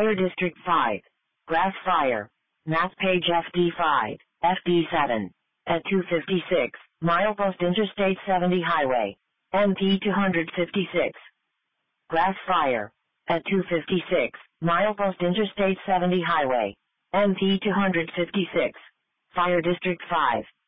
Fire District 5. Grass Fire. Map page FD5, FD7. At 256, milepost Interstate 70 Highway. MP 256. Grass Fire. At 256, milepost Interstate 70 Highway. MP 256. Fire District 5.